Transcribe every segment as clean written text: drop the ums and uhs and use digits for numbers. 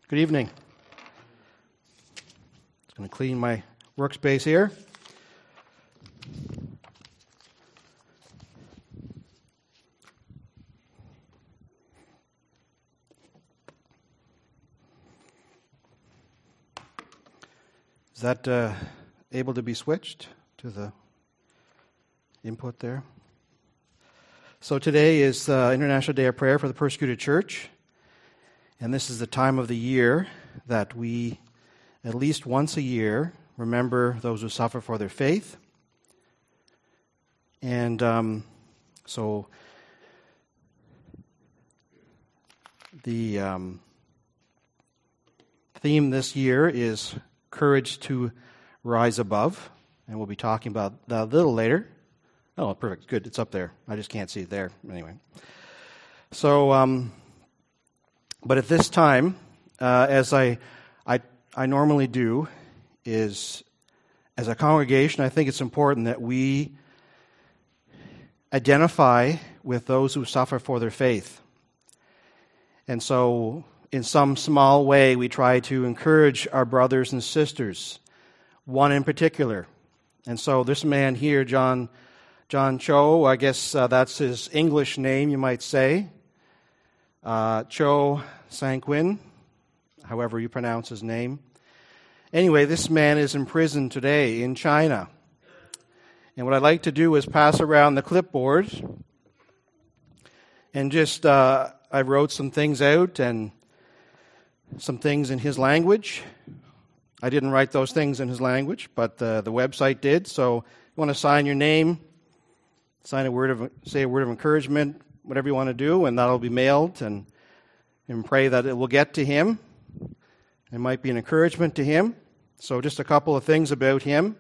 Good evening. Just going to clean my workspace here. Is that able to be switched to the input there? So today is International Day of Prayer for the Persecuted Church. And this is the time of the year that we, at least once a year, remember those who suffer for their faith. And so the theme this year is Courage to Rise Above. And we'll be talking about that a little later. Oh, perfect. Good. It's up there. I just can't see it there. Anyway. So, but at this time, as I normally do, is as a congregation, I think it's important that we identify with those who suffer for their faith. And so, in some small way, we try to encourage our brothers and sisters, one in particular. And so this man here, John Cho, I guess that's his English name, you might say. Cho Sang-Quin, however you pronounce his name. Anyway, this man is in prison today in China. And what I'd like to do is pass around the clipboard and just, I wrote some things out and some things in his language. I didn't write those things in his language, but the website did. So you want to sign your name, say a word of encouragement, whatever you want to do, and that'll be mailed, and pray that it will get to him. It might be an encouragement to him. So just a couple of things about him.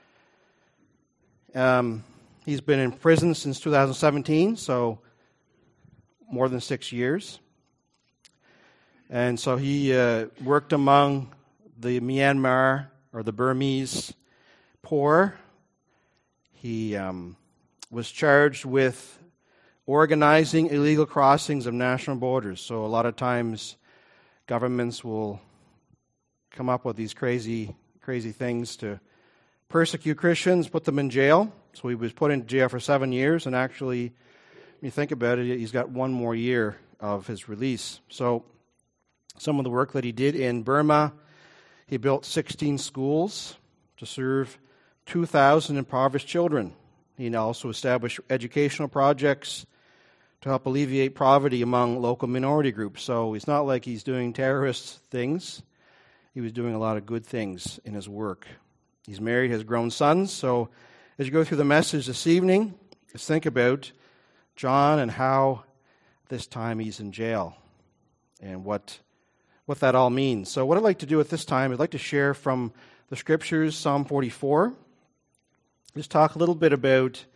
He's been in prison since 2017, so more than 6 years. And so he worked among the Myanmar, or the Burmese poor. He was charged with organizing illegal crossings of national borders. So a lot of times governments will come up with these crazy things to persecute Christians, put them in jail. So he was put in jail for 7 years, and actually, when you think about it, he's got one more year of his release. So some of the work that he did in Burma, he built 16 schools to serve 2,000 impoverished children. He also established educational projects to help alleviate poverty among local minority groups. So it's not like he's doing terrorist things. He was doing a lot of good things in his work. He's married, has grown sons. So as you go through the message this evening, just think about John and how this time he's in jail and what that all means. So what I'd like to do at this time, I'd like to share from the Scriptures, Psalm 44. Just talk a little bit about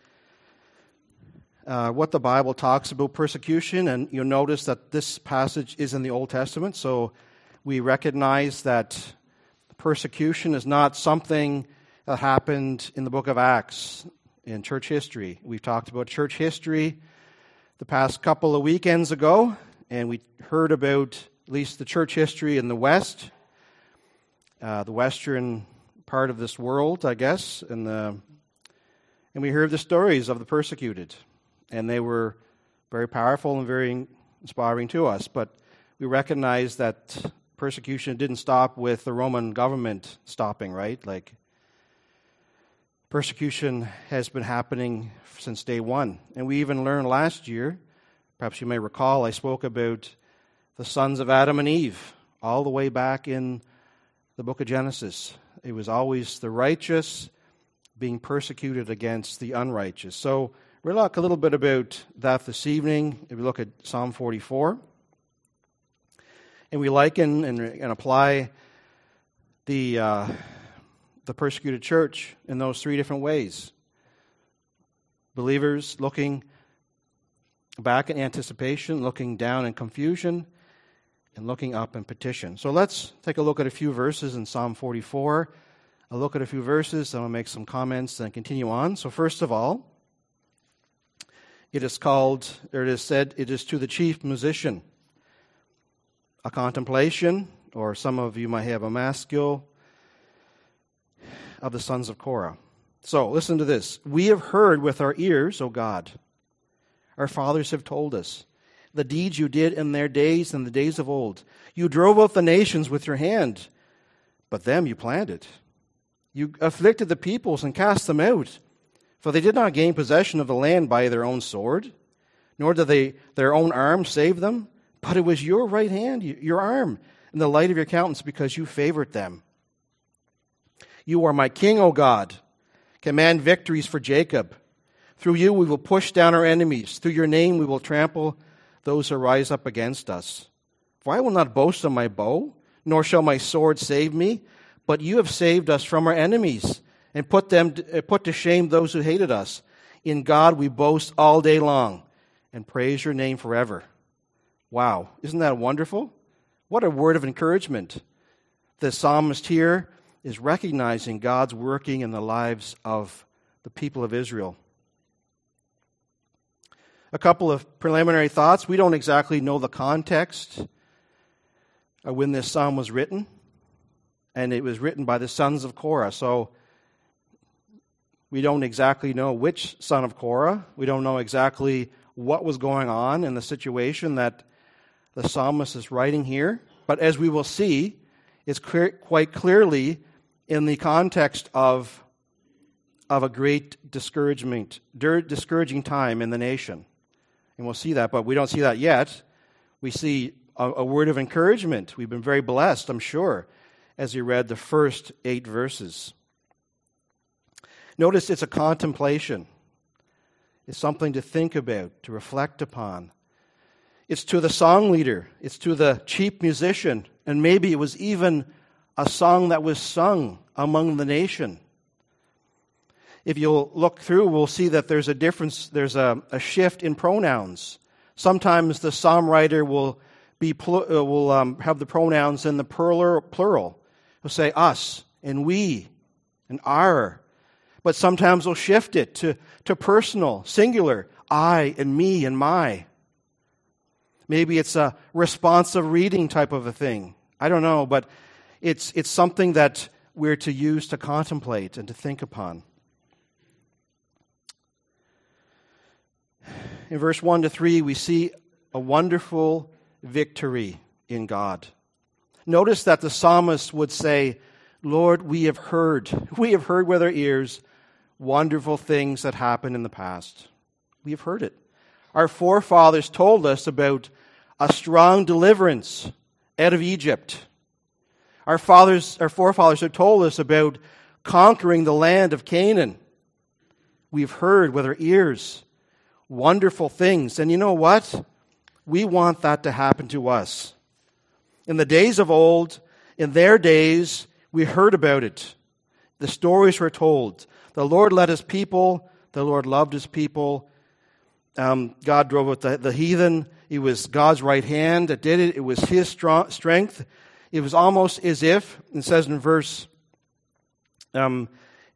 what the Bible talks about persecution, and you'll notice that this passage is in the Old Testament, so we recognize that persecution is not something that happened in the book of Acts in church history. We've talked about church history the past couple of weekends ago, and we heard about at least the church history in the West, the western part of this world, I guess, and we heard the stories of the persecuted. And they were very powerful and very inspiring to us. But we recognize that persecution didn't stop with the Roman government stopping, right? Like, persecution has been happening since day one. And we even learned last year, perhaps you may recall, I spoke about the sons of Adam and Eve, all the way back in the book of Genesis. It was always the righteous being persecuted against the unrighteous. So we'll talk a little bit about that this evening. If we look at Psalm 44, and we liken and apply the persecuted church in those three different ways. Believers looking back in anticipation, looking down in confusion, and looking up in petition. So let's take a look at a few verses in Psalm 44. I'll look at a few verses, and I'll make some comments and continue on. So first of all, it is said, it is to the chief musician, a contemplation or some of you might have a maskil, of the sons of Korah. So, listen to this. We have heard with our ears, O God. Our fathers have told us the deeds you did in their days and the days of old. You drove out the nations with your hand, but them you planted. You afflicted the peoples and cast them out, for they did not gain possession of the land by their own sword, nor did their own arm save them, but it was your right hand, your arm, and the light of your countenance, because you favored them. You are my king, O God. Command victories for Jacob. Through you we will push down our enemies. Through your name we will trample those who rise up against us. For I will not boast of my bow, nor shall my sword save me, but you have saved us from our enemies and put to shame those who hated us. In God we boast all day long and praise your name forever. Wow, isn't that wonderful? What a word of encouragement. The psalmist here is recognizing God's working in the lives of the people of Israel. A couple of preliminary thoughts. We don't exactly know the context of when this psalm was written, and it was written by the sons of Korah. So we don't exactly know which son of Korah. We don't know exactly what was going on in the situation that the psalmist is writing here. But as we will see, it's quite clearly in the context of a great discouraging time in the nation. And we'll see that, but we don't see that yet. We see a word of encouragement. We've been very blessed, I'm sure, as we read the first 8 verses. Notice it's a contemplation. It's something to think about, to reflect upon. It's to the song leader. It's to the chief musician. And maybe it was even a song that was sung among the nation. If you'll look through, we'll see that there's a difference, there's a shift in pronouns. Sometimes the psalm writer will have the pronouns in the plural. He'll say us and we and our. But sometimes he'll shift it to personal, singular, I and me and my. Maybe it's a responsive reading type of a thing. I don't know, but it's something that we're to use to contemplate and to think upon. In verse 1 to 3, we see a wonderful victory in God. Notice that the psalmist would say, Lord, we have heard with our ears wonderful things that happened in the past. We have heard it. Our forefathers told us about a strong deliverance out of Egypt. Our forefathers have told us about conquering the land of Canaan. We've heard with our ears wonderful things. And you know what? We want that to happen to us. In the days of old, in their days, we heard about it. The stories were told. The Lord led his people. The Lord loved his people. God drove out the heathen. It was God's right hand that did it. It was his strength. It was almost as if, it says in verse 3,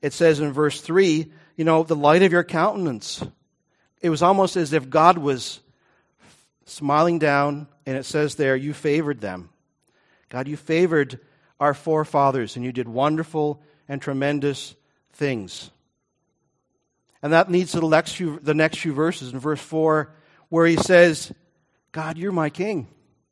the light of your countenance. It was almost as if God was smiling down, and it says there, you favored them. God, you favored our forefathers, and you did wonderful and tremendous things. And that leads to the next few verses in verse 4, where he says, God, you're my king.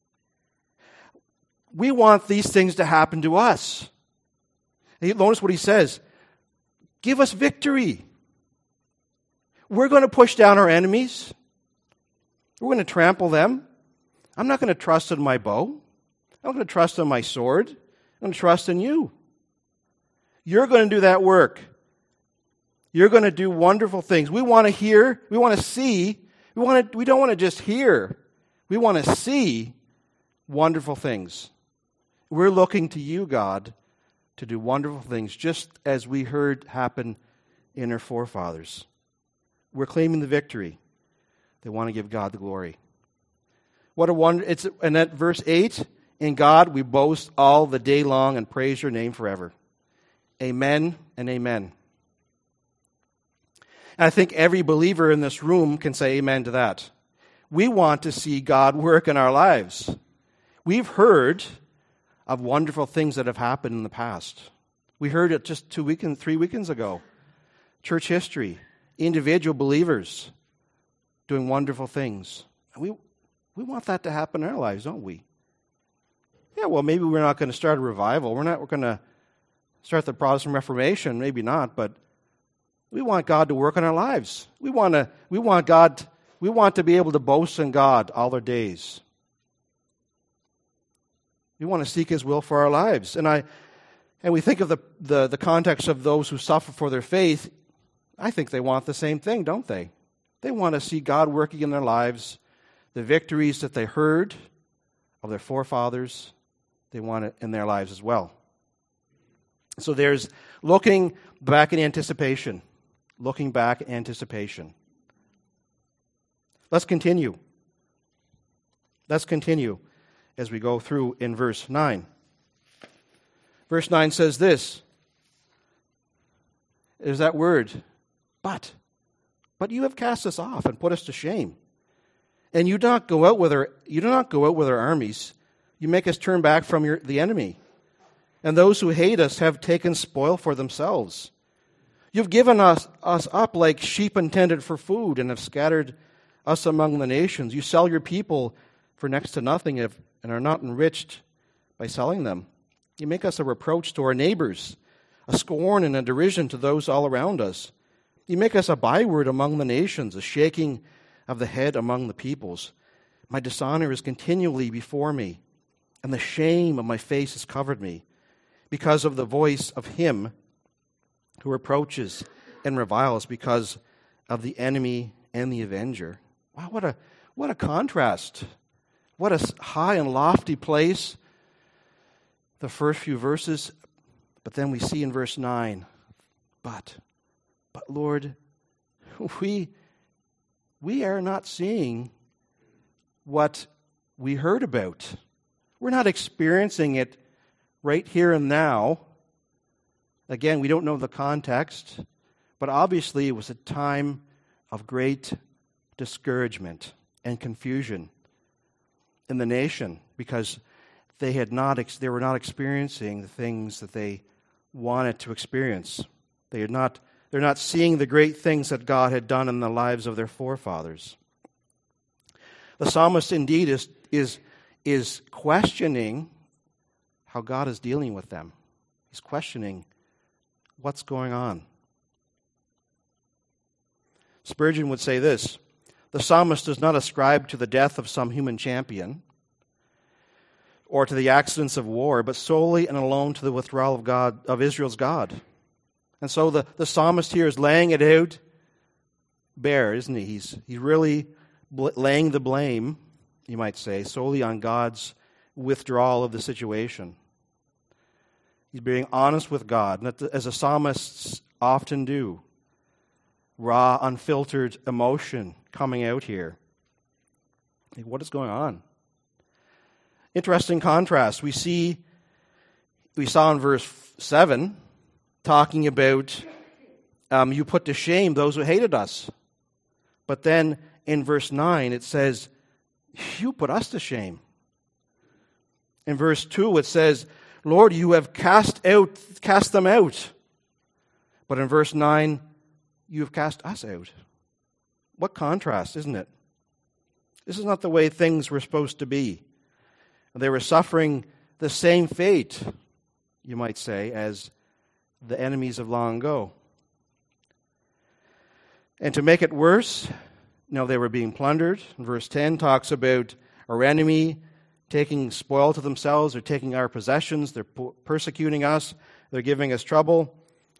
We want these things to happen to us. And notice what he says. Give us victory. We're going to push down our enemies. We're going to trample them. I'm not going to trust in my bow. I'm not going to trust in my sword. I'm going to trust in you. You're going to do that work. You're going to do wonderful things. We want to hear. We want to see. We don't want to just hear. We want to see wonderful things. We're looking to you, God, to do wonderful things, just as we heard happen in our forefathers. We're claiming the victory. They want to give God the glory. What a wonder. And at verse 8, in God we boast all the day long and praise your name forever. Amen and amen. And I think every believer in this room can say amen to that. We want to see God work in our lives. We've heard of wonderful things that have happened in the past. We heard it just 3 weekends ago. Church history, individual believers doing wonderful things. We want that to happen in our lives, don't we? Yeah, well, maybe we're not going to start a revival. We're going to start the Protestant Reformation, maybe not, but we want God to work in our lives. We want to be able to boast in God all our days. We want to seek His will for our lives. And we think of the context of those who suffer for their faith. I think they want the same thing, don't they? They want to see God working in their lives, the victories that they heard of their forefathers, they want it in their lives as well. So there's looking back in anticipation. Looking back in anticipation. Let's continue. Let's continue as we go through in verse 9. Verse 9 says this. There's that word, but you have cast us off and put us to shame. And you do not go out with our armies. You make us turn back from the enemy. And those who hate us have taken spoil for themselves. You've given us up like sheep intended for food and have scattered us among the nations. You sell your people for next to nothing and are not enriched by selling them. You make us a reproach to our neighbors, a scorn and a derision to those all around us. You make us a byword among the nations, a shaking of the head among the peoples. My dishonor is continually before me, and the shame of my face has covered me, because of the voice of him who reproaches and reviles, because of the enemy and the avenger. Wow, what a contrast. What a high and lofty place, the first few verses. But then we see in verse 9, but Lord, we are not seeing what we heard about. We're not experiencing it right here and now. Again, we don't know the context, but obviously it was a time of great discouragement and confusion in the nation because they were not experiencing the things that they wanted to experience. They're not seeing the great things that God had done in the lives of their forefathers. The psalmist indeed is questioning how God is dealing with them. He's questioning what's going on. Spurgeon would say this: the psalmist does not ascribe to the death of some human champion or to the accidents of war, but solely and alone to the withdrawal of Israel's God. And so the psalmist here is laying it out bare, isn't he? He's really laying the blame, you might say, solely on God's withdrawal of the situation. He's being honest with God, as the psalmists often do. Raw, unfiltered emotion coming out here. What is going on? Interesting contrast. We saw in verse 7, talking about you put to shame those who hated us. But then in verse 9 it says, you put us to shame. In verse 2 it says, Lord, you have cast them out. But in verse 9, you have cast us out. What contrast, isn't it? This is not the way things were supposed to be. They were suffering the same fate, you might say, as the enemies of long ago. And to make it worse, they were being plundered. Verse 10 talks about our enemy taking spoil to themselves. They're taking our possessions. They're persecuting us. They're giving us trouble.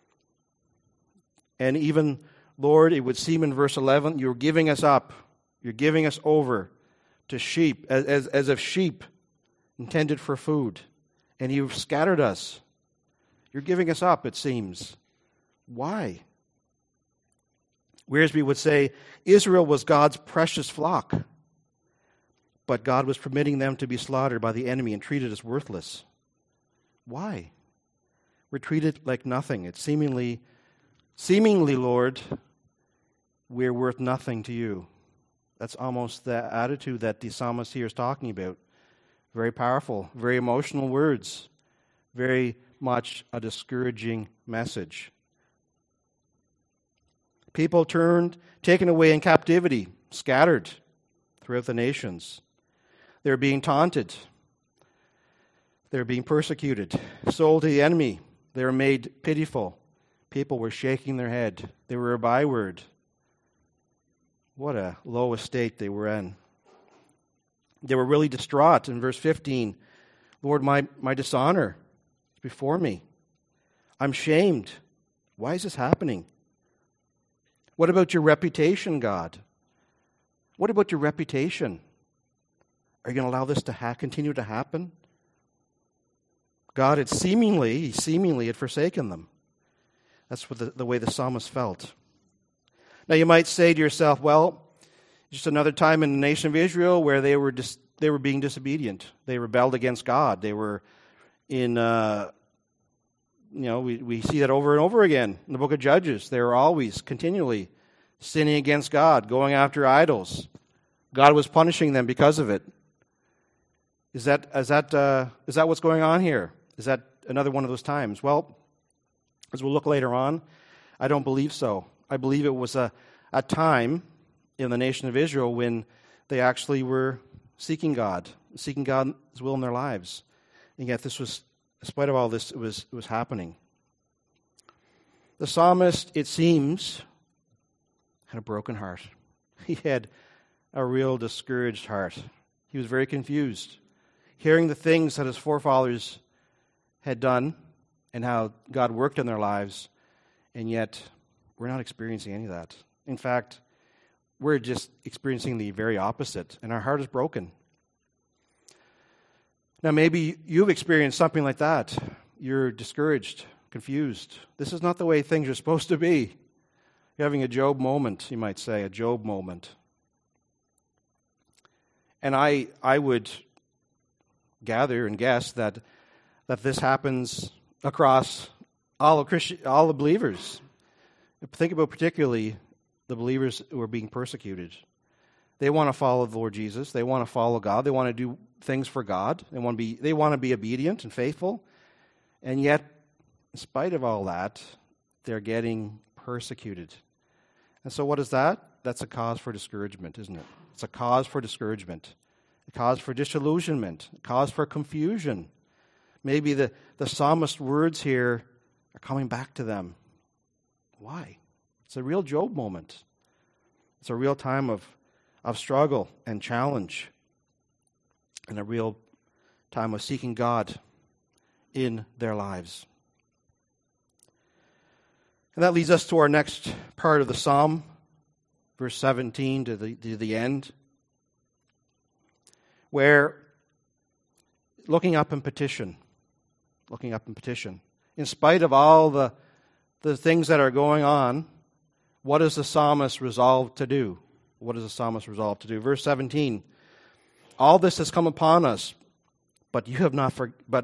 And even, Lord, it would seem in verse 11, you're giving us up. You're giving us over to sheep, as if sheep intended for food. And you've scattered us. You're giving us up, it seems. Why? Wiersbe would say, Israel was God's precious flock, but God was permitting them to be slaughtered by the enemy and treated as worthless. Why? We're treated like nothing. It's seemingly, Lord, we're worth nothing to you. That's almost the attitude that the psalmist here is talking about. Very powerful, very emotional words, very much a discouraging message. People turned, taken away in captivity, scattered throughout the nations. They're being taunted. They're being persecuted, sold to the enemy. They were made pitiful. People were shaking their head. They were a byword. What a low estate they were in. They were really distraught. In verse 15, Lord, my dishonor is before me. I'm shamed. Why is this happening? What about your reputation, God? What about your reputation? Are you going to allow this to continue to happen? God had seemingly had forsaken them. That's what the way the psalmist felt. Now you might say to yourself, well, just another time in the nation of Israel where they were being disobedient. They rebelled against God. They were in, we see that over and over again in the book of Judges. They were always, continually sinning against God, going after idols. God was punishing them because of it. Is that what's going on here? Is that another one of those times? Well, as we'll look later on, I don't believe so. I believe it was a time in the nation of Israel when they actually were seeking God's will in their lives. And yet this was, in spite of all this, it was happening. The psalmist, it seems, had a broken heart. He had a real discouraged heart. He was very confused, hearing the things that his forefathers had done and how God worked in their lives, and yet we're not experiencing any of that. In fact, we're just experiencing the very opposite, and our heart is broken. Now, maybe you've experienced something like that. You're discouraged, confused. This is not the way things are supposed to be. You're having a Job moment, you might say, a Job moment. And I would gather and guess that this happens across all the believers. Think about particularly the believers who are being persecuted. They want to follow the Lord Jesus. They want to follow God. They want to do things for God. They want to be obedient and faithful. And yet, in spite of all that, they're getting persecuted. And so what is that? That's a cause for discouragement, isn't it? It's a cause for discouragement, a cause for disillusionment, a cause for confusion. Maybe the psalmist's words here are coming back to them. Why? It's a real Job moment. It's a real time of struggle and challenge, and a real time of seeking God in their lives. And that leads us to our next part of the psalm, verse 17 to the end, where looking up in petition, in spite of all the things that are going on, what does the psalmist resolve to do? What does the psalmist resolve to do? Verse 17, all this has come upon us, but we have not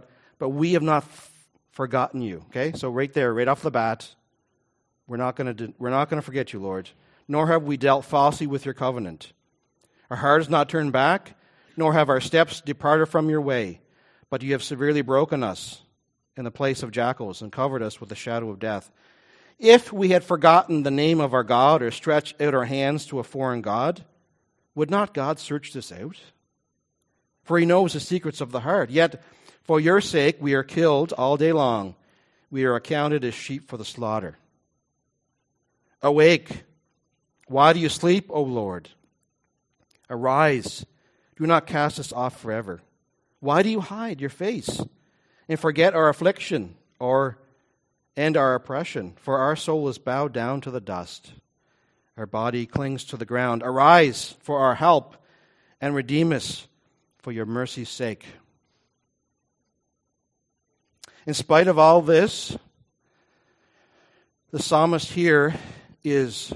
forgotten you. Okay, so right there, right off the bat, we're not going to forget you, Lord. Nor have we dealt falsely with your covenant. Our heart has not turned back, nor have our steps departed from your way. But you have severely broken us in the place of jackals and covered us with the shadow of death. If we had forgotten the name of our God or stretched out our hands to a foreign god, would not God search this out? For he knows the secrets of the heart. Yet for your sake we are killed all day long. We are accounted as sheep for the slaughter. Awake. Why do you sleep, O Lord? Arise. Do not cast us off forever. Why do you hide your face and forget our affliction and our oppression? For our soul is bowed down to the dust. Our body clings to the ground. Arise for our help and redeem us for your mercy's sake. In spite of all this, the psalmist here is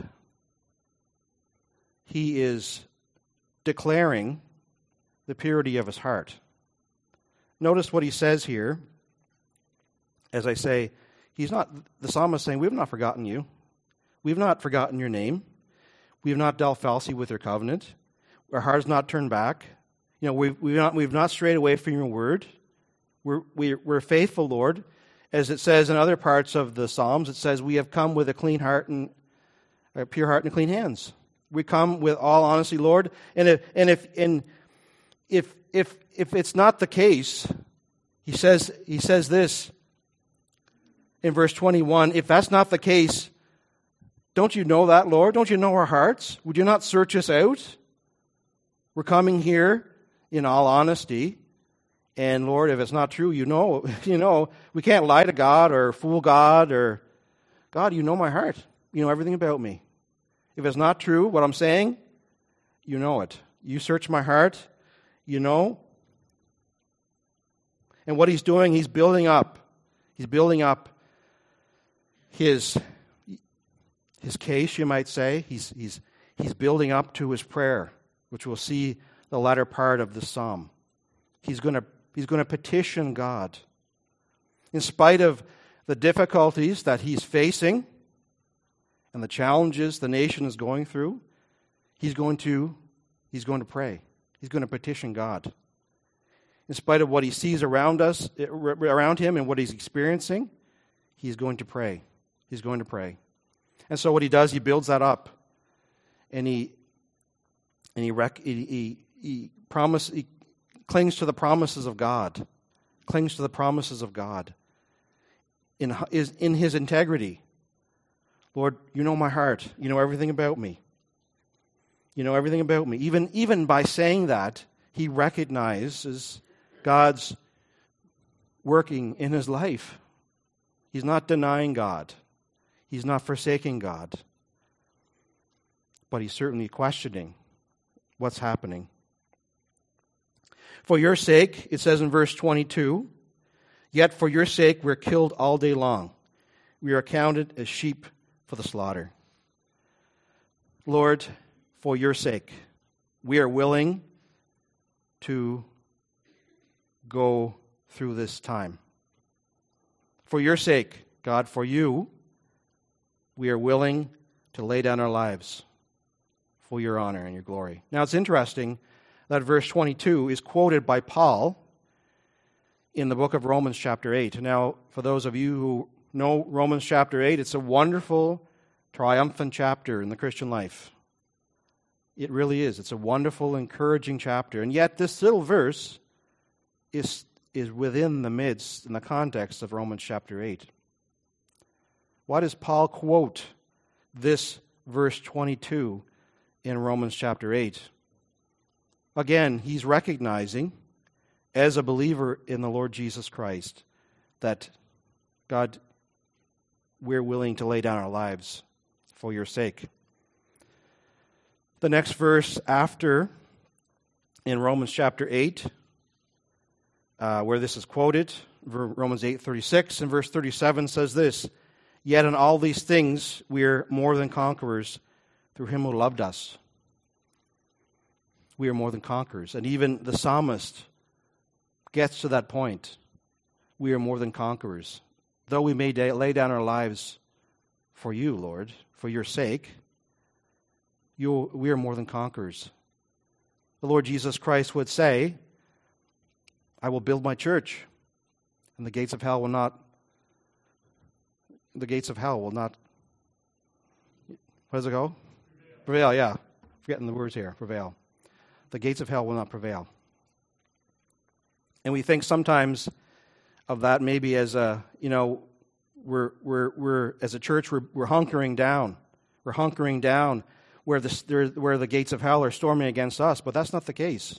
declaring the purity of his heart. Notice what he says here. As I say, the psalmist saying, we have not forgotten you. We have not forgotten your name. We have not dealt falsely with your covenant. Our heart has not turned back. we've not strayed away from your word. We're faithful, Lord. As it says in other parts of the Psalms, it says we have come with a clean heart and a pure heart and clean hands. We come with all honesty, Lord. And if it's not the case, he says this in verse 21, if that's not the case, don't you know that, Lord? Don't you know our hearts? Would you not search us out? We're coming here in all honesty. And Lord, if it's not true, you know, we can't lie to God or fool God or, God, you know my heart. You know everything about me. If it's not true, what I'm saying, you know it. You search my heart, you know. And what he's doing, he's building up. He's building up his case, you might say. He's building up to his prayer, which we'll see the latter part of the psalm. He's going to petition God. In spite of the difficulties that he's facing and the challenges the nation is going through, he's going to pray. He's going to petition God. In spite of what he sees around him and what he's experiencing, he's going to pray. He's going to pray. And so what he does, he builds that up. And he clings to the promises of God. Clings to the promises of God. In his integrity. Lord, you know my heart. You know everything about me. You know everything about me. Even by saying that, he recognizes God's working in his life. He's not denying God. He's not forsaking God. But he's certainly questioning what's happening. For your sake, it says in verse 22, yet for your sake we're killed all day long. We are counted as sheep for the slaughter. Lord, for your sake, we are willing to go through this time. For your sake, God, for you, we are willing to lay down our lives for your honor and your glory. Now it's interesting that verse 22 is quoted by Paul in the book of Romans chapter 8. Now, for those of you who know Romans chapter 8, it's a wonderful, triumphant chapter in the Christian life. It really is. It's a wonderful, encouraging chapter. And yet this little verse is within the midst, in the context of Romans chapter 8. Why does Paul quote this verse 22 in Romans chapter 8? Again, he's recognizing, as a believer in the Lord Jesus Christ, that God, we're willing to lay down our lives for your sake. The next verse after, in Romans chapter 8, where this is quoted, Romans 8:36 and verse 37 says this, yet in all these things we are more than conquerors through him who loved us. We are more than conquerors. And even the psalmist gets to that point. We are more than conquerors. Though we may lay down our lives for you, Lord, for your sake, we are more than conquerors. The Lord Jesus Christ would say, I will build my church, and the gates of hell will not, what does it go? Prevail, yeah. Forgetting the words here, prevail. The gates of hell will not prevail. And we think sometimes of that maybe as we're as a church, we're hunkering down. We're hunkering down where the gates of hell are storming against us, but that's not the case.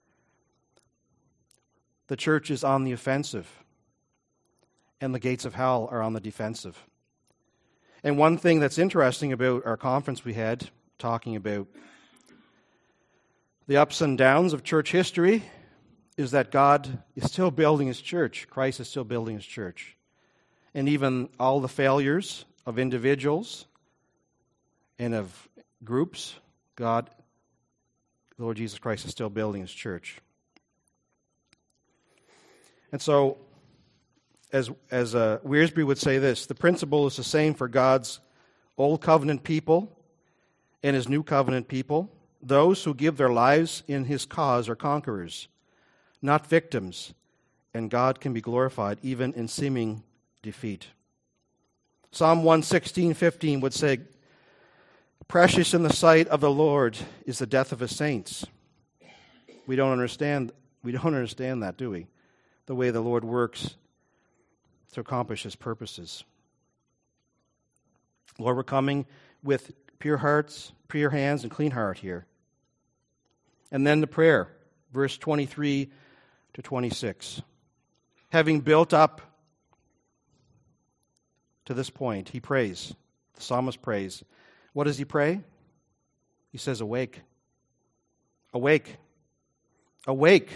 The church is on the offensive, and the gates of hell are on the defensive. And one thing that's interesting about our conference we had, talking about the ups and downs of church history, is that God is still building his church. Christ is still building his church. And even all the failures of individuals and of groups, God, the Lord Jesus Christ is still building his church. And so, as Wiersbe would say this, the principle is the same for God's Old Covenant people and his New Covenant people. Those who give their lives in his cause are conquerors, not victims, and God can be glorified even in seeming defeat. Psalm 116:15 would say, "Precious in the sight of the Lord is the death of his saints." We don't understand that, do we? The way the Lord works to accomplish his purposes. Lord, we're coming with pure hearts, pure hands, and clean heart here. And then the prayer, verse 23 to 26. Having built up to this point, he prays. The psalmist prays. What does he pray? He says, "Awake. Awake. Awake."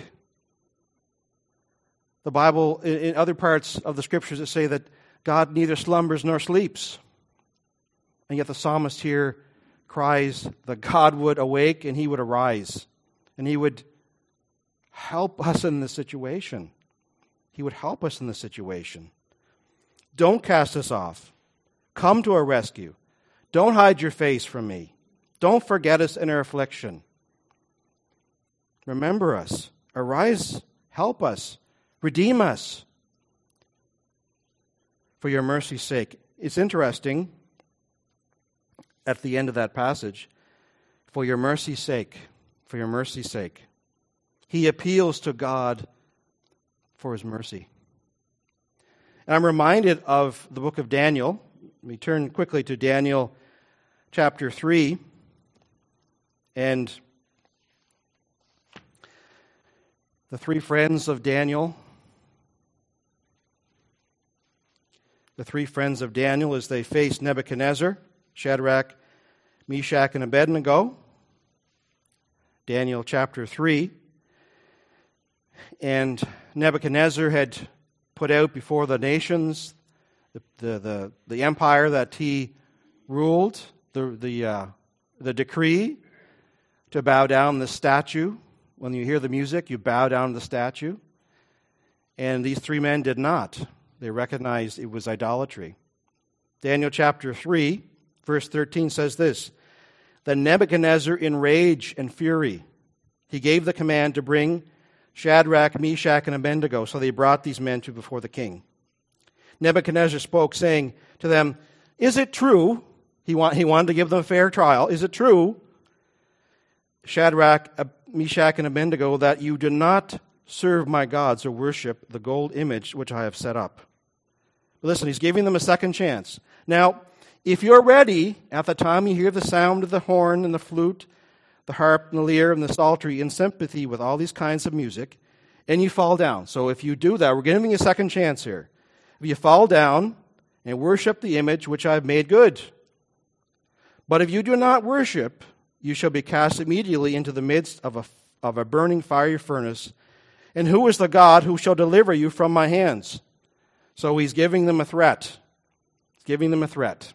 The Bible, in other parts of the Scriptures, that say that God neither slumbers nor sleeps. And yet the psalmist here cries that God would awake and he would arise. And he would help us in this situation. He would help us in this situation. Don't cast us off. Come to our rescue. Don't hide your face from me. Don't forget us in our affliction. Remember us. Arise. Help us. Redeem us. For your mercy's sake. It's interesting at the end of that passage. For your mercy's sake. For your mercy's sake. He appeals to God for his mercy. And I'm reminded of the book of Daniel. Let me turn quickly to Daniel chapter 3. And the three friends of Daniel. The three friends of Daniel as they face Nebuchadnezzar, Shadrach, Meshach, and Abednego. Daniel chapter 3. And Nebuchadnezzar had put out before the nations the empire that he ruled, the decree to bow down the statue. When you hear the music, you bow down to the statue. And these three men did not. They recognized it was idolatry. Daniel chapter 3, verse 13 says this, "Then Nebuchadnezzar, in rage and fury, he gave the command to bring Shadrach, Meshach, and Abednego. So they brought these men to before the king. Nebuchadnezzar spoke, saying to them, 'Is it true?'" He wanted to give them a fair trial. "Is it true, Shadrach, Meshach, and Abednego, that you do not serve my gods or worship the gold image which I have set up?" But listen, he's giving them a second chance. "Now, if you're ready, at the time you hear the sound of the horn and the flute, the harp and the lyre and the psaltery, in sympathy with all these kinds of music, and you fall down." So if you do that, we're giving you a second chance here. If you fall down and worship the image which I have made good. But if you do not worship, you shall be cast immediately into the midst of a burning fiery furnace. And who is the God who shall deliver you from my hands? So he's giving them a threat. He's giving them a threat.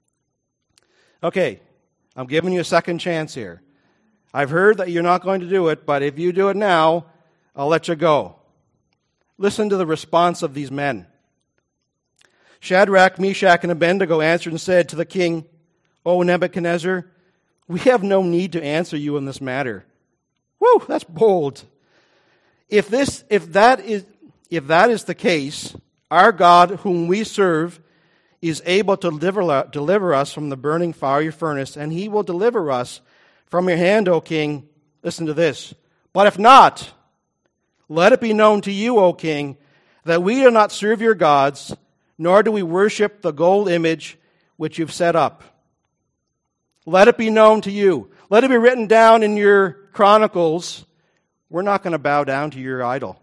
Okay, I'm giving you a second chance here. I've heard that you're not going to do it, but if you do it now, I'll let you go. Listen to the response of these men. Shadrach, Meshach, and Abednego answered and said to the king, "O Nebuchadnezzar, we have no need to answer you in this matter." Whew, that's bold. If that is the case, our God whom we serve is able to deliver us from the burning fiery furnace, and he will deliver us from your hand, O king. Listen to this. But if not, let it be known to you, O king, that we do not serve your gods, nor do we worship the gold image which you've set up. Let it be known to you. Let it be written down in your chronicles. We're not going to bow down to your idol.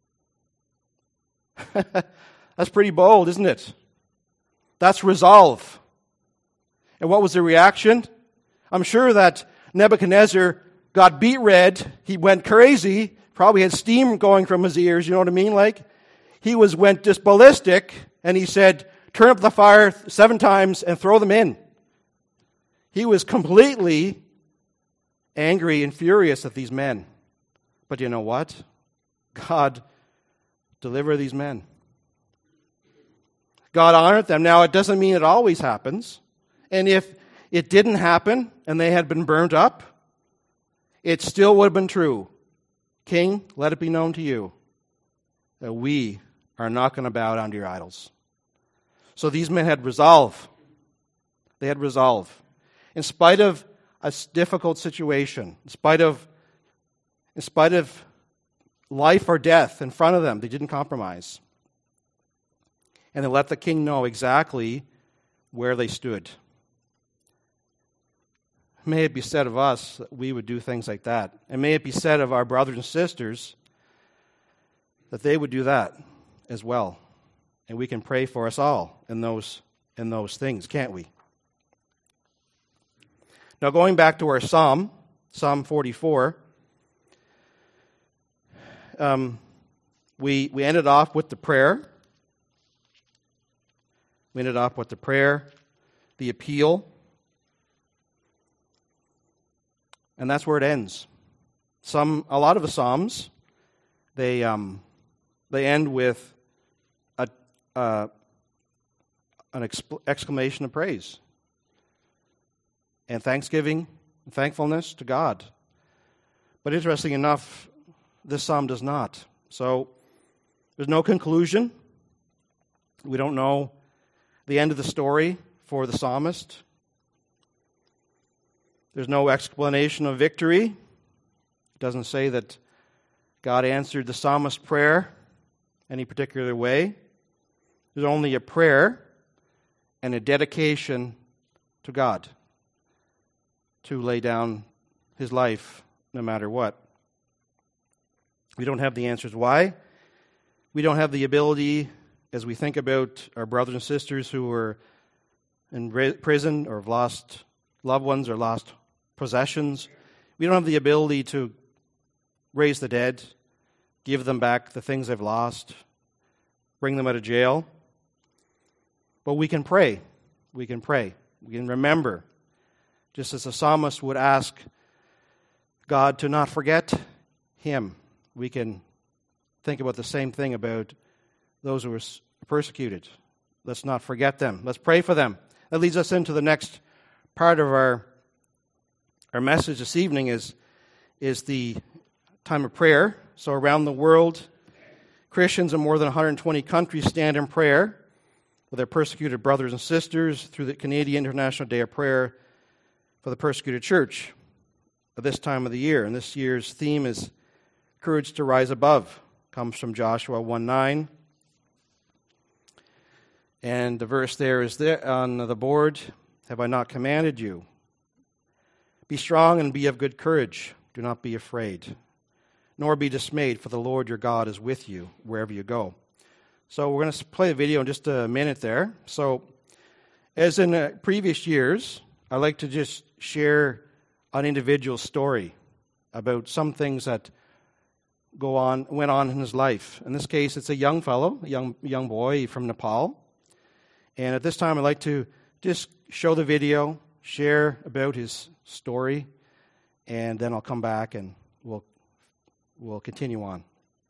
That's pretty bold, isn't it? That's resolve. And what was the reaction? I'm sure that Nebuchadnezzar got beet red. He went crazy. Probably had steam going from his ears, you know what I mean? Like, he went just ballistic, and he said, "Turn up the fire 7 times and throw them in." He was completely angry and furious at these men. But you know what? God delivered these men. God honored them. Now, it doesn't mean it always happens. And if it didn't happen and they had been burned up, it still would have been true. King, let it be known to you that we are not going to bow down to your idols. So these men had resolve. They had resolve. In spite of a difficult situation, in spite of life or death in front of them, they didn't compromise. And they let the king know exactly where they stood. May it be said of us that we would do things like that. And may it be said of our brothers and sisters that they would do that as well. And we can pray for us all in those things, can't we? Now going back to our Psalm 44, we ended off with the prayer. We ended off with the prayer, the appeal, and that's where it ends. A lot of the Psalms, they end with an exclamation of praise and thanksgiving and thankfulness to God. But interesting enough, this psalm does not. So there's no conclusion. We don't know the end of the story for the psalmist. There's no explanation of victory. It doesn't say that God answered the psalmist's prayer any particular way. There's only a prayer and a dedication to God to lay down his life no matter what. We don't have the answers why. We don't have the ability, as we think about our brothers and sisters who are in prison or have lost loved ones or lost possessions. We don't have the ability to raise the dead, give them back the things they've lost, bring them out of jail. But we can pray. We can pray. We can remember, just as the psalmist would ask God to not forget him. We can think about the same thing about those who were persecuted. Let's not forget them. Let's pray for them. That leads us into the next part of our message this evening is the time of prayer. So around the world, Christians in more than 120 countries stand in prayer with their persecuted brothers and sisters through the Canadian International Day of Prayer for the Persecuted Church at this time of the year. And this year's theme is Courage to Rise Above. Comes from Joshua 1:9. And the verse there is there on the board. Have I not commanded you? Be strong and be of good courage. Do not be afraid, nor be dismayed, for the Lord your God is with you wherever you go. So we're going to play a video in just a minute there. So as in previous years, I like to just share an individual story about some things that went on in his life. In this case, it's a young fellow, a young boy from Nepal. And at this time, I'd like to just show the video, share about his story, and then I'll come back and we'll continue on.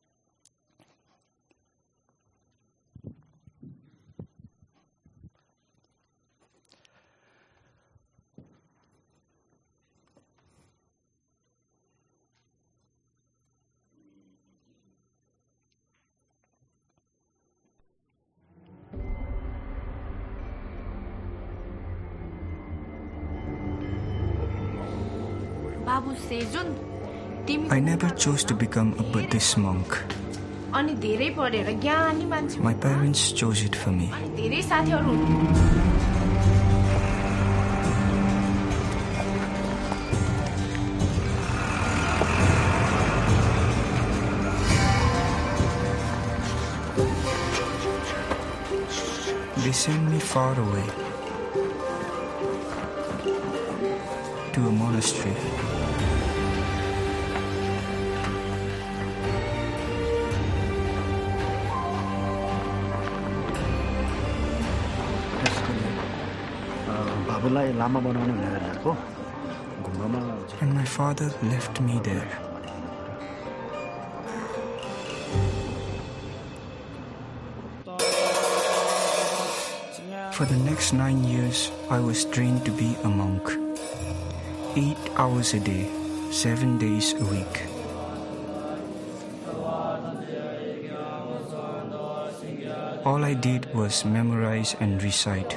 I never chose to become a Buddhist monk. My parents chose it for me. They sent me far away to a monastery. And my father left me there. For the next 9 years, I was trained to be a monk. 8 hours a day, 7 days a week. All I did was memorize and recite.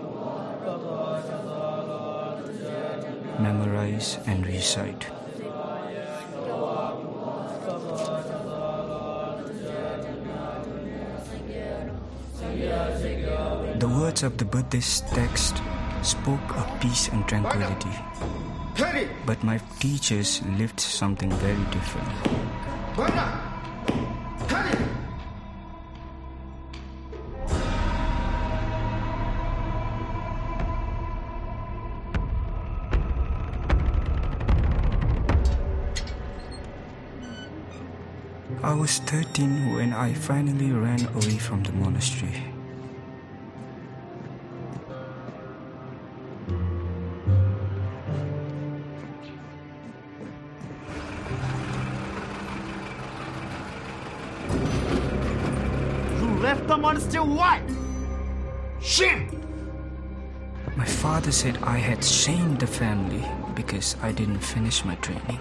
Memorize and recite. The words of the Buddhist text spoke of peace and tranquility. But my teachers lived something very different. I was 13 when I finally ran away from the monastery. Left the monastery, why? Shame! My father said I had shamed the family because I didn't finish my training.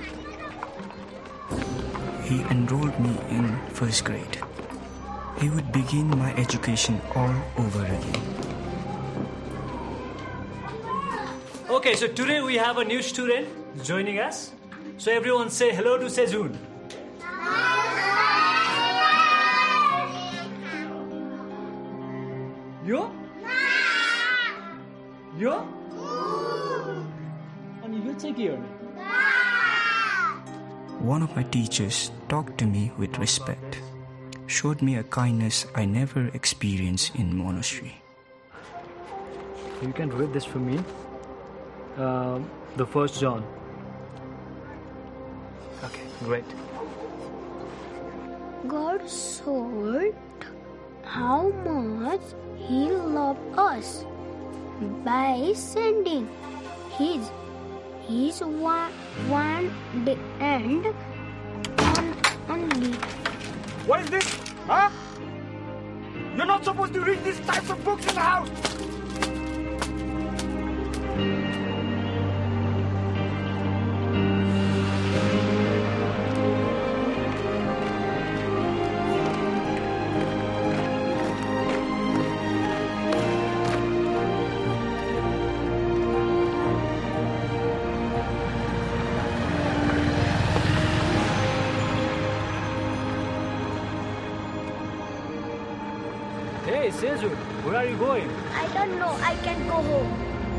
He enrolled me in first grade. He would begin my education all over again. Okay, so today we have a new student joining us. So everyone say hello to Sejun. Yo? Yo? 아니 이거 책이에요. One of my teachers talked to me with respect, showed me a kindness I never experienced in monastery. You can read this for me. The first John. Okay, great. God showed how much He loved us by sending His one and only. What is this? Huh? You're not supposed to read these types of books in the house! Hey, Sejun, where are you going? I don't know. I can go home.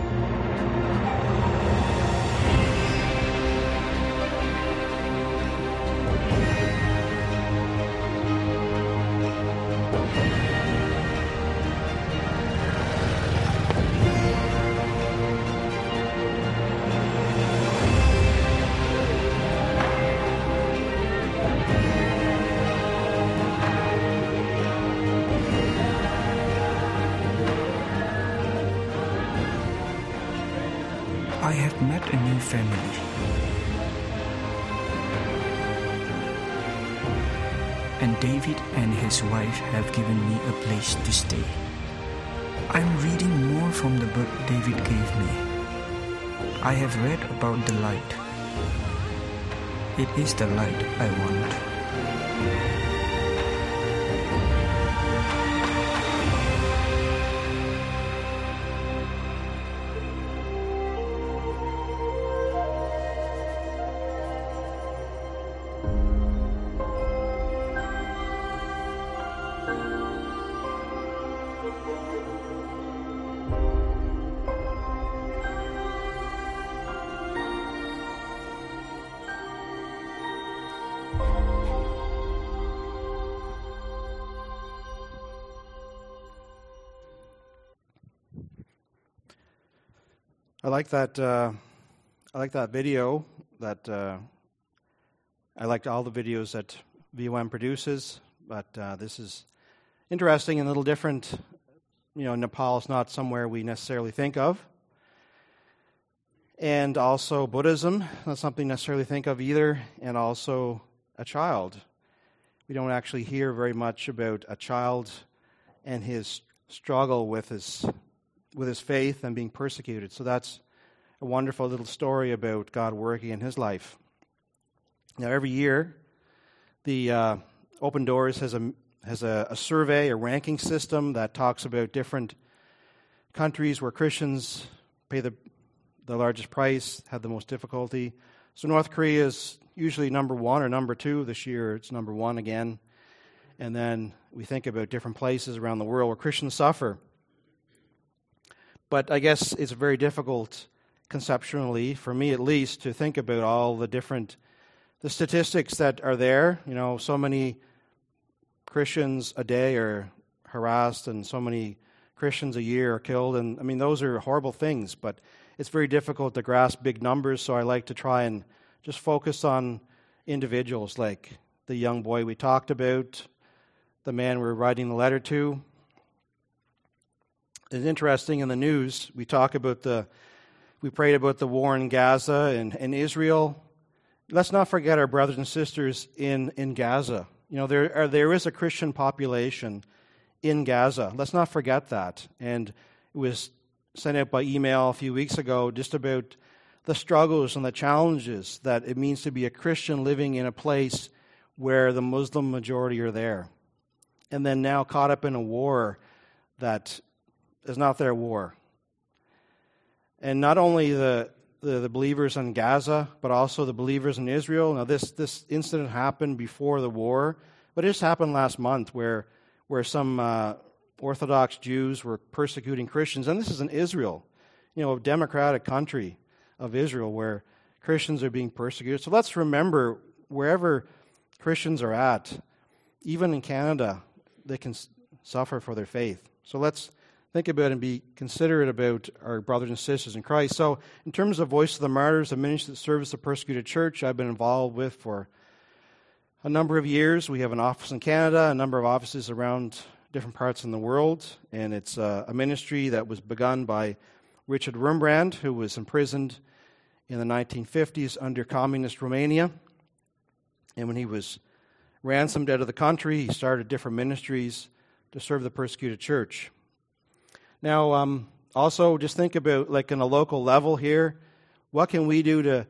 I have met a new family. And David and his wife have given me a place to stay. I'm reading more from the book David gave me. I have read about the light. It is the light I want. I like that. I like that video. I liked all the videos that VOM produces, but this is interesting and a little different. You know, Nepal is not somewhere we necessarily think of, and also Buddhism, not something necessarily think of either, and also a child. We don't actually hear very much about a child and his struggle with his faith and being persecuted. So that's a wonderful little story about God working in his life. Now, every year, the Open Doors has a survey, a ranking system that talks about different countries where Christians pay the largest price, have the most difficulty. So North Korea is usually number 1 or number 2. This year it's number 1 again. And then we think about different places around the world where Christians suffer. But I guess it's very difficult conceptually, for me at least, to think about all the statistics that are there. You know, so many Christians a day are harassed and so many Christians a year are killed. And I mean, those are horrible things, but it's very difficult to grasp big numbers, so I like to try and just focus on individuals like the young boy we talked about, the man we're writing the letter to. It's interesting in the news, we prayed about the war in Gaza and Israel. Let's not forget our brothers and sisters in Gaza. You know, there is a Christian population in Gaza. Let's not forget that. And it was sent out by email a few weeks ago just about the struggles and the challenges that it means to be a Christian living in a place where the Muslim majority are there. And then now caught up in a war that is not their war. And not only the believers in Gaza, but also the believers in Israel. Now this incident happened before the war, but it just happened last month where some Orthodox Jews were persecuting Christians, and this is in Israel, you know, a democratic country of Israel where Christians are being persecuted. So let's remember, wherever Christians are at, even in Canada, they can suffer for their faith. So let's think about and be considerate about our brothers and sisters in Christ. So in terms of Voice of the Martyrs, a ministry that serves the persecuted church, I've been involved with for a number of years. We have an office in Canada, a number of offices around different parts in the world, and it's a ministry that was begun by Richard Wurmbrand, who was imprisoned in the 1950s under communist Romania. And when he was ransomed out of the country, he started different ministries to serve the persecuted church. Now, also just think about, like, on a local level here, what can we do to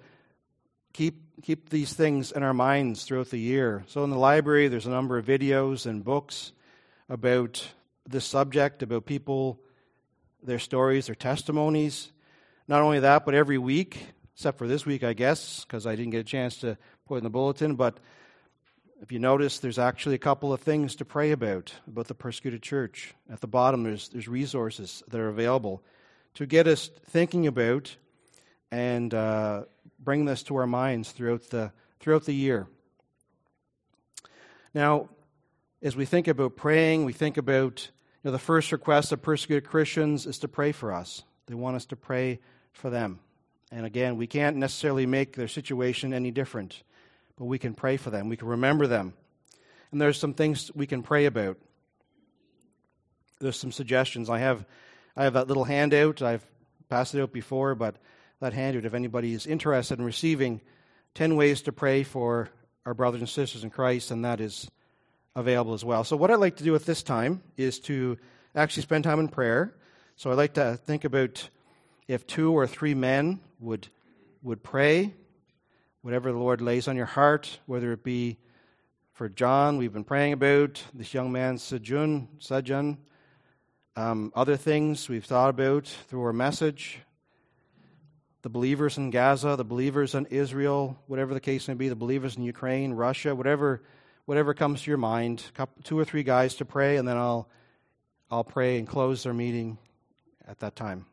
keep these things in our minds throughout the year? So in the library, there's a number of videos and books about this subject, about people, their stories, their testimonies. Not only that, but every week, except for this week, I guess, because I didn't get a chance to put it in the bulletin, but if you notice, there's actually a couple of things to pray about the persecuted church. At the bottom, there's resources that are available to get us thinking about and bring this to our minds throughout the year. Now, as we think about praying, we think about, you know, the first request of persecuted Christians is to pray for us. They want us to pray for them. And again, we can't necessarily make their situation any different, but we can pray for them. We can remember them. And there's some things we can pray about. There's some suggestions. I have that little handout. I've passed it out before, but that handout, if anybody is interested in receiving 10 ways to pray for our brothers and sisters in Christ, and that is available as well. So what I'd like to do at this time is to actually spend time in prayer. So I'd like to think about if 2 or 3 men would pray, whatever the Lord lays on your heart, whether it be for John, we've been praying about, this young man, Sajun, other things we've thought about through our message, the believers in Gaza, the believers in Israel, whatever the case may be, the believers in Ukraine, Russia, whatever comes to your mind, 2 or 3 guys to pray, and then I'll pray and close our meeting at that time.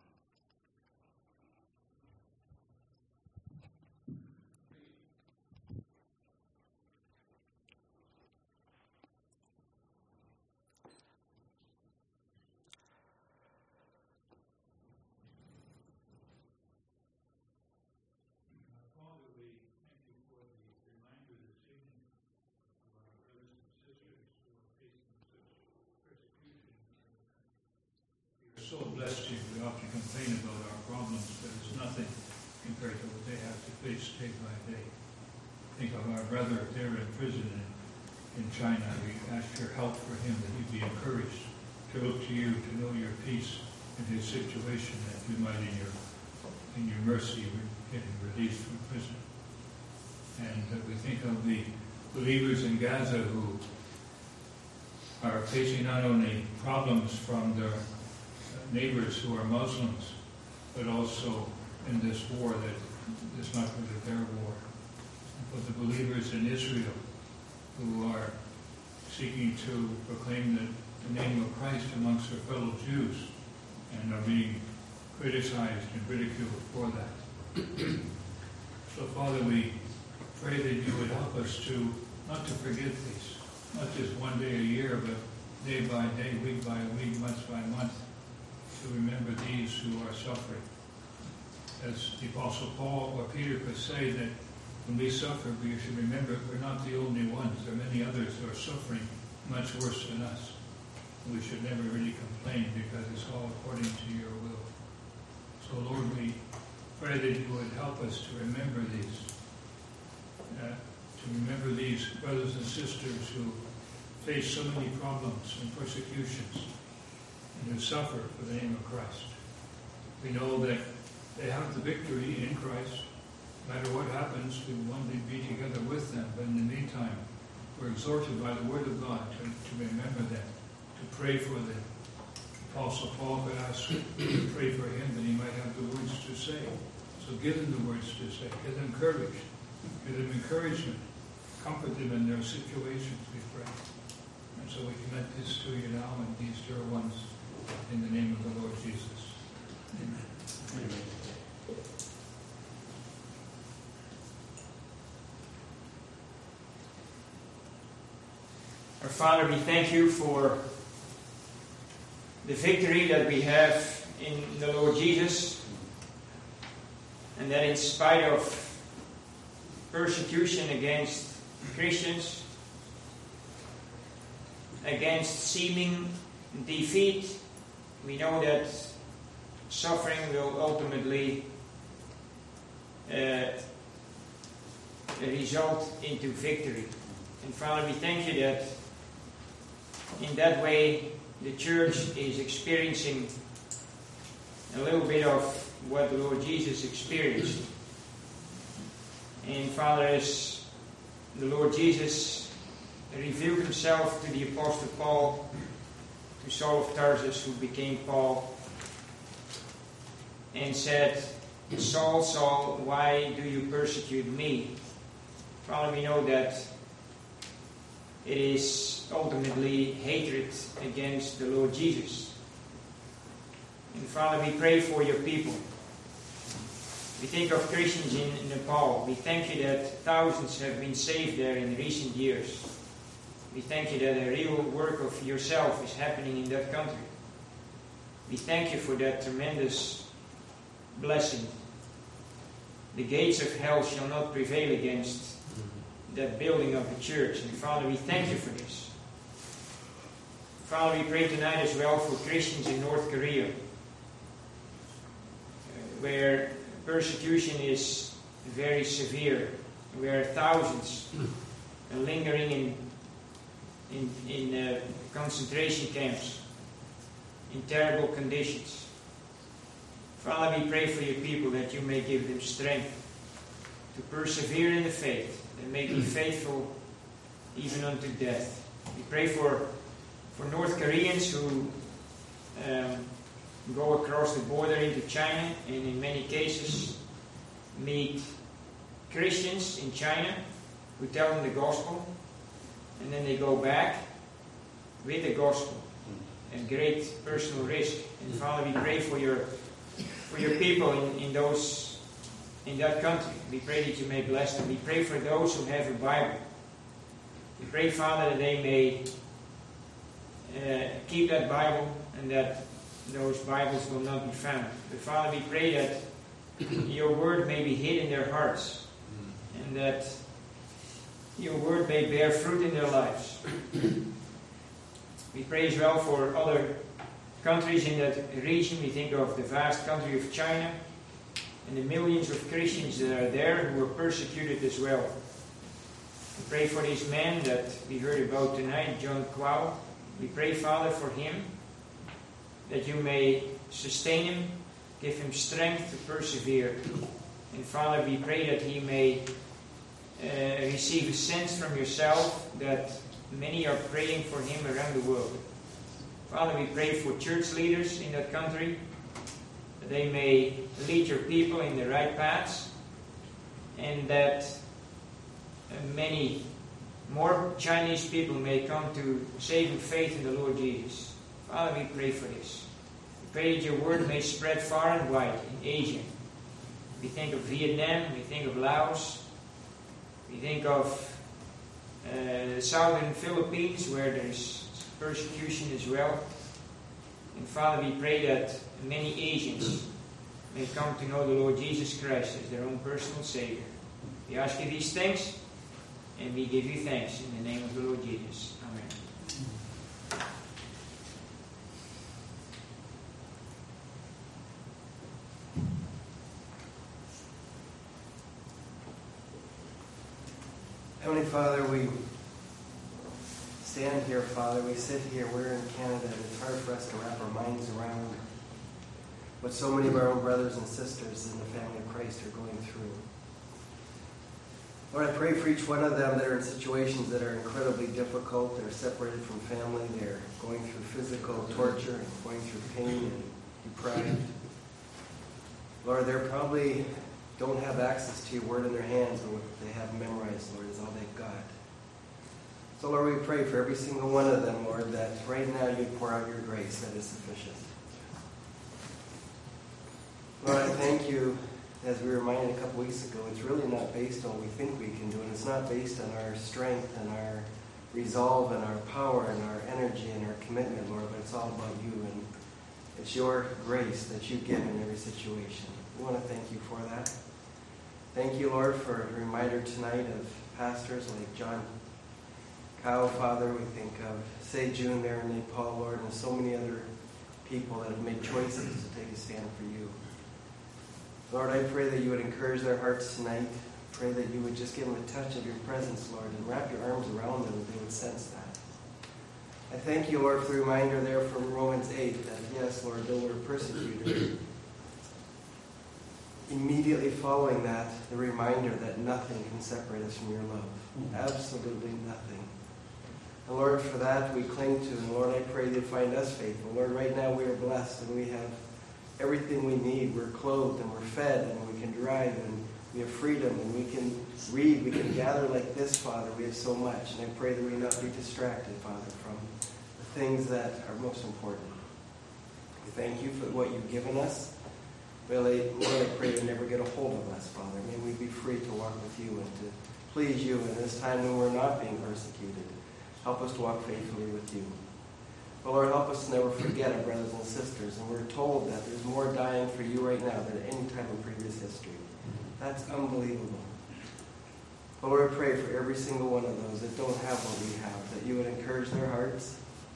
So blessed here. We often complain about our problems, but it's nothing compared to what they have to face day by day. Think of our brother there in prison in China. We ask your help for him, that he'd be encouraged to look to you, to know your peace in his situation, that you might in your in your mercy getting released from prison. And we think of the believers in Gaza who are facing not only problems from their neighbors who are Muslims, but also in this war that is not really their war. For the believers in Israel who are seeking to proclaim the name of Christ amongst their fellow Jews and are being criticized and ridiculed for that. So, Father, we pray that you would help us to not to forget these, not just one day a year, but day by day, week by week, month by month, to remember these who are suffering. As the Apostle Paul or Peter could say that when we suffer, we should remember we're not the only ones. There are many others who are suffering much worse than us. We should never really complain because it's all according to your will. So, Lord, we pray that you would help us to remember these. To remember these brothers and sisters who face so many problems and persecutions and who suffer for the name of Christ. We know that they have the victory in Christ. No matter what happens, we want to be together with them. But in the meantime, we're exhorted by the Word of God to remember them, to pray for them. Apostle Paul could ask to pray for him that he might have the words to say. So give them the words to say. Give them courage. Give them encouragement. Comfort them in their situations, we pray. And so we commit this to you now and these dear ones in the name of the Lord Jesus. Amen. Amen. Our Father, we thank you for the victory that we have in the Lord Jesus, and that in spite of persecution against Christians, against seeming defeat, we know that suffering will ultimately result into victory. And Father, we thank you that in that way the church is experiencing a little bit of what the Lord Jesus experienced. And Father, as the Lord Jesus revealed himself to the Apostle Paul, to Saul of Tarsus, who became Paul, and said, Saul, Saul, why do you persecute me? Father, we know that it is ultimately hatred against the Lord Jesus. And Father, we pray for your people. We think of Christians in Nepal. We thank you that thousands have been saved there in recent years. We thank you that a real work of yourself is happening in that country. We thank you for that tremendous blessing. The gates of hell shall not prevail against that building of the church. And Father, we thank you for this. Father, we pray tonight as well for Christians in North Korea, where persecution is very severe, where thousands are lingering in concentration camps in terrible conditions. Father, we pray for your people that you may give them strength to persevere in the faith and may be faithful even unto death. We pray for North Koreans who go across the border into China and in many cases meet Christians in China who tell them the gospel, and then they go back with the gospel at great personal risk. And Father, we pray for your people in that country. We pray that you may bless them. We pray for those who have a Bible. We pray, Father, that they may keep that Bible and that those Bibles will not be found. But Father, we pray that your word may be hid in their hearts and that your word may bear fruit in their lives. We pray as well for other countries in that region. We think of the vast country of China and the millions of Christians that are there who are persecuted as well. We pray for this man that we heard about tonight, John Kwao. We pray, Father, for him, that you may sustain him, Give him strength to persevere. And Father, we pray that he may receive a sense from yourself that many are praying for him around the world. Father, we pray for church leaders in that country, that they may lead your people in the right paths, and that many more Chinese people may come to saving faith in the Lord Jesus. Father, we pray for this. We pray that your word may spread far and wide in Asia. We think of Vietnam, we think of Laos, we think of the southern Philippines where there is persecution as well. And Father, we pray that many Asians may come to know the Lord Jesus Christ as their own personal Savior. We ask you these things, and we give you thanks in the name of the Lord Jesus. Amen. Heavenly Father, we stand here, Father. We sit here. We're in Canada, and it's hard for us to wrap our minds around what so many of our own brothers and sisters in the family of Christ are going through. Lord, I pray for each one of them that are in situations that are incredibly difficult. They're separated from family. They're going through physical torture and going through pain and deprived. Lord, they probably don't have access to your word in their hands, but what they have memorized, Lord, is all they've got. So, Lord, we pray for every single one of them, Lord, that right now you pour out your grace that is sufficient. Lord, I thank you, as we were reminded a couple weeks ago, it's really not based on what we think we can do, and it's not based on our strength and our resolve and our power and our energy and our commitment, Lord, but it's all about you, and it's your grace that you give in every situation. We want to thank you for that. Thank you, Lord, for a reminder tonight of pastors like John Cow, Father. We think of Say June there in Nepal, Lord, and so many other people that have made choices to take a stand for you. Lord, I pray that you would encourage their hearts tonight. Pray that you would just give them a touch of your presence, Lord, and wrap your arms around them that they would sense that. I thank you, Lord, for the reminder there from Romans 8 that, yes, Lord, though we're persecuted, immediately following that, the reminder that nothing can separate us from your love. Absolutely nothing. And Lord, for that we cling to, and Lord, I pray that you find us faithful. Lord, right now we are blessed and we have everything we need. We're clothed and we're fed and we can drive and we have freedom and we can read. We can gather like this, Father. We have so much. And I pray that we not be distracted, Father, from the things that are most important. We thank you for what you've given us. Really, Lord, I pray to never get a hold of us, Father. May we be free to walk with you and to please you in this time when we're not being persecuted. Help us to walk faithfully with you. But Lord, help us to never forget our brothers and sisters. And we're told that there's more dying for you right now than at any time in previous history. That's unbelievable. But Lord, I pray for every single one of those that don't have what we have, that you would encourage their hearts.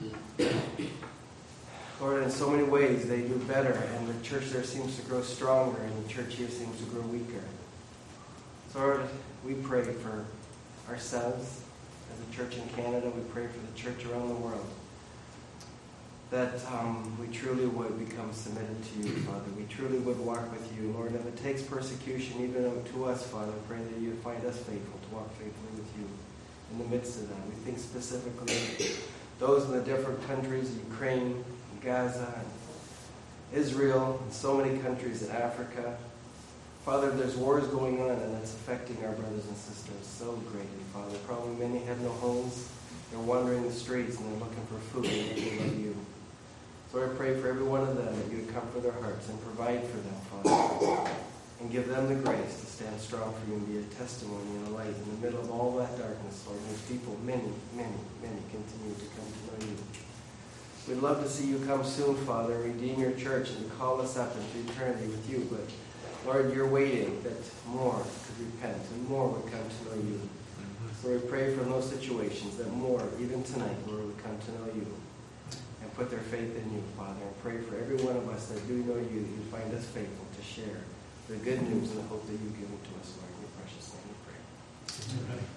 Lord, in so many ways they do better, and the church there seems to grow stronger, and the church here seems to grow weaker. So Lord, we pray for ourselves as a church in Canada. We pray for the church around the world, that we truly would become submitted to you, Father. We truly would walk with you. Lord, if it takes persecution even to us, Father, I pray that you would find us faithful to walk faithfully with you in the midst of that. We think specifically of those in the different countries, Ukraine, Gaza, and Israel, and so many countries in Africa. Father, there's wars going on, and it's affecting our brothers and sisters so greatly, Father. Probably many have no homes. They're wandering the streets, and they're looking for food, and they love you. So I pray for every one of them that you would comfort their hearts and provide for them, Father, and give them the grace to stand strong for you and be a testimony and a light in the middle of all that darkness, Lord. Those people, many, many, many, continue to come to know you. We'd love to see you come soon, Father, and redeem your church and to call us up into eternity with you. But, Lord, you're waiting that more could repent and more would come to know you. So we pray for those situations that more, even tonight, Lord, would come to know you and put their faith in you, Father. And pray for every one of us that do know you, that you find us faithful to share the good news and the hope that you've given to us, Lord. In your precious name we pray. Amen.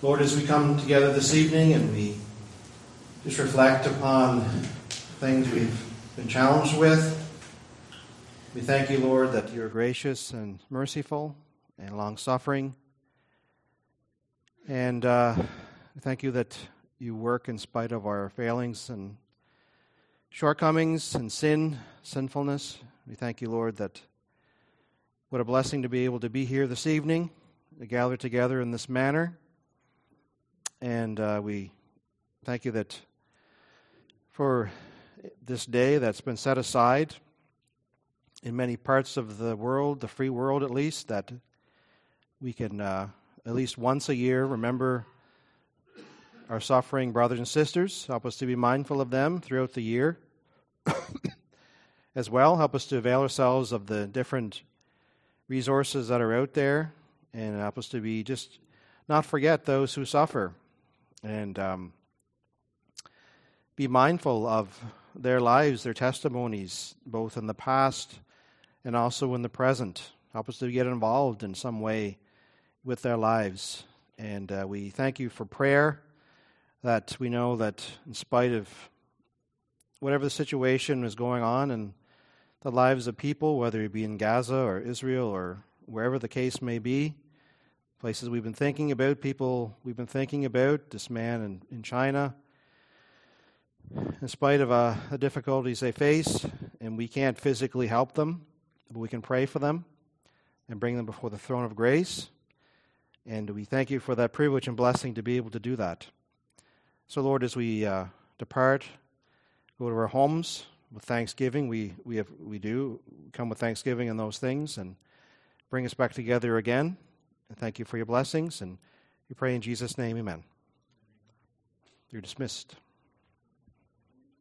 Lord, as we come together this evening and we just reflect upon things we've been challenged with, we thank you, Lord, that you're gracious and merciful and long-suffering. And thank you that you work in spite of our failings and shortcomings and sinfulness. We thank you, Lord, that what a blessing to be able to be here this evening, to gather together in this manner. And we thank you that for this day that's been set aside in many parts of the world, the free world at least, that we can at least once a year remember our suffering brothers and sisters. Help us to be mindful of them throughout the year. As well, help us to avail ourselves of the different resources that are out there, and help us to be just not forget those who suffer, and be mindful of their lives, their testimonies, both in the past and also in the present. Help us to get involved in some way with their lives. And we thank you for prayer, that we know that in spite of whatever the situation is going on in the lives of people, whether it be in Gaza or Israel or wherever the case may be, places we've been thinking about, people we've been thinking about, this man in China, in spite of the difficulties they face, and we can't physically help them, but we can pray for them and bring them before the throne of grace. And we thank you for that privilege and blessing to be able to do that. So, Lord, as we depart, go to our homes with thanksgiving, we do come with thanksgiving in those things, and bring us back together again. And thank you for your blessings, and we pray in Jesus' name, amen. You're dismissed.